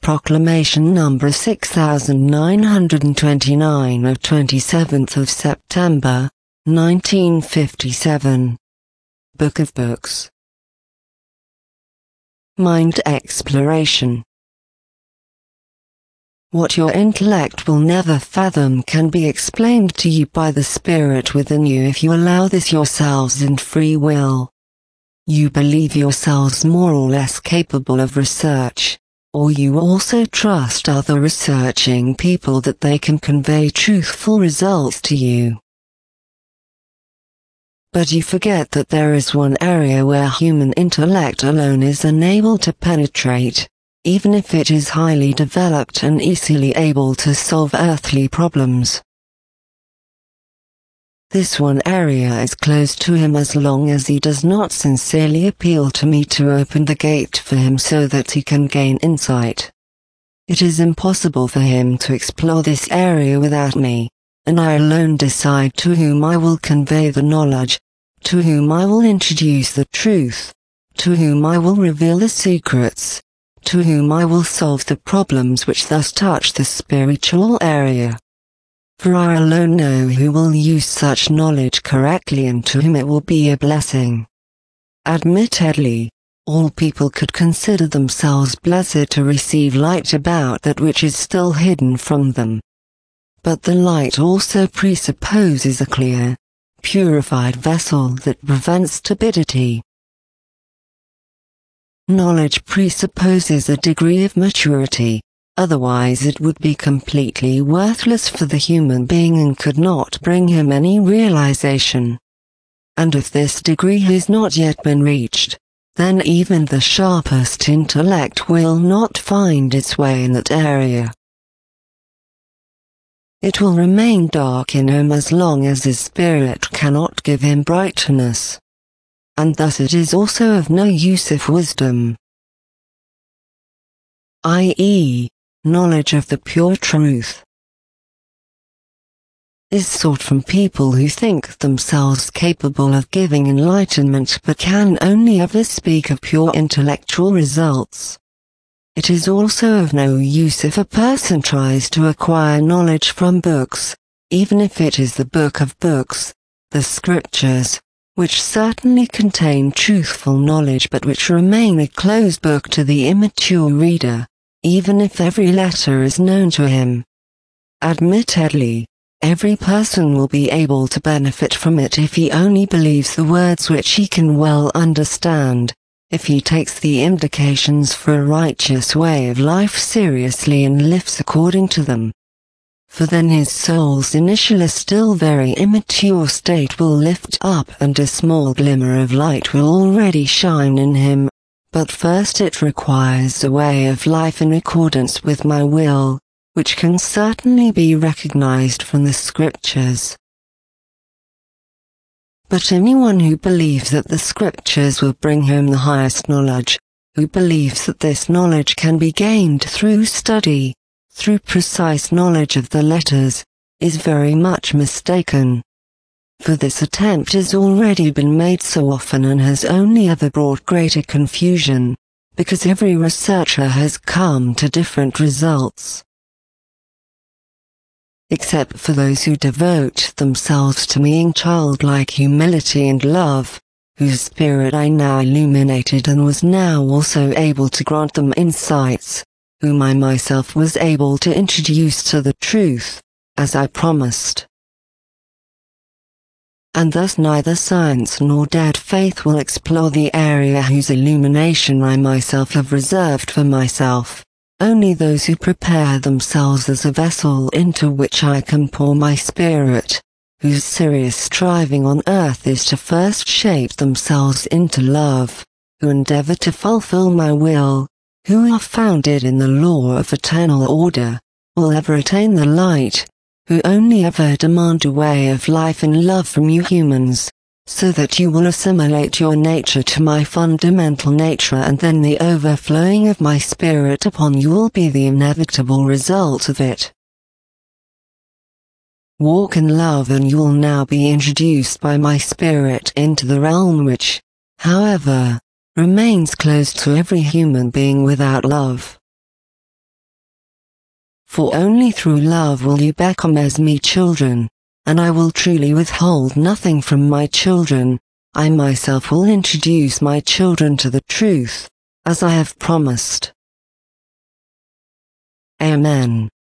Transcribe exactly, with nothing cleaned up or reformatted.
Proclamation number six thousand nine hundred twenty-nine of twenty-seventh of September, nineteen fifty-seven. Book of Books. Mind Exploration. What your intellect will never fathom can be explained to you by the Spirit within you if you allow this yourselves in free will. You believe yourselves more or less capable of research, or you also trust other researching people that they can convey truthful results to you. But you forget that there is one area where human intellect alone is unable to penetrate, even if it is highly developed and easily able to solve earthly problems. This one area is closed to him as long as he does not sincerely appeal to me to open the gate for him so that he can gain insight. It is impossible for him to explore this area without me, and I alone decide to whom I will convey the knowledge, to whom I will introduce the truth, to whom I will reveal the secrets, to whom I will solve the problems which thus touch the spiritual area. For I alone know who will use such knowledge correctly and to whom it will be a blessing. Admittedly, all people could consider themselves blessed to receive light about that which is still hidden from them. But the light also presupposes a clear, purified vessel that prevents turbidity. Knowledge presupposes a degree of maturity. Otherwise it would be completely worthless for the human being and could not bring him any realization. And if this degree has not yet been reached, then even the sharpest intellect will not find its way in that area. It will remain dark in him as long as his spirit cannot give him brightness. And thus it is also of no use if wisdom, that is, knowledge of the pure truth, is sought from people who think themselves capable of giving enlightenment but can only ever speak of pure intellectual results. It is also of no use if a person tries to acquire knowledge from books, even if it is the book of books, the scriptures, which certainly contain truthful knowledge but which remain a closed book to the immature reader, even if every letter is known to him. Admittedly, every person will be able to benefit from it if he only believes the words which he can well understand, if he takes the indications for a righteous way of life seriously and lives according to them. For then his soul's initial still very immature state will lift up and a small glimmer of light will already shine in him. But first it requires a way of life in accordance with my will, which can certainly be recognized from the scriptures. But anyone who believes that the scriptures will bring him the highest knowledge, who believes that this knowledge can be gained through study, through precise knowledge of the letters, is very much mistaken. For this attempt has already been made so often and has only ever brought greater confusion, because every researcher has come to different results. Except for those who devote themselves to me in childlike humility and love, whose spirit I now illuminated and was now also able to grant them insights, whom I myself was able to introduce to the truth, as I promised. And thus neither science nor dead faith will explore the area whose illumination I myself have reserved for myself. Only those who prepare themselves as a vessel into which I can pour my spirit, whose serious striving on earth is to first shape themselves into love, who endeavor to fulfill my will, who are founded in the law of eternal order, will ever attain the light, who only ever demand a way of life and love from you humans, so that you will assimilate your nature to my fundamental nature and then the overflowing of my spirit upon you will be the inevitable result of it. Walk in love and you will now be introduced by my spirit into the realm which, however, remains closed to every human being without love. For only through love will you become as me children, and I will truly withhold nothing from my children. I myself will introduce my children to the truth, as I have promised. Amen.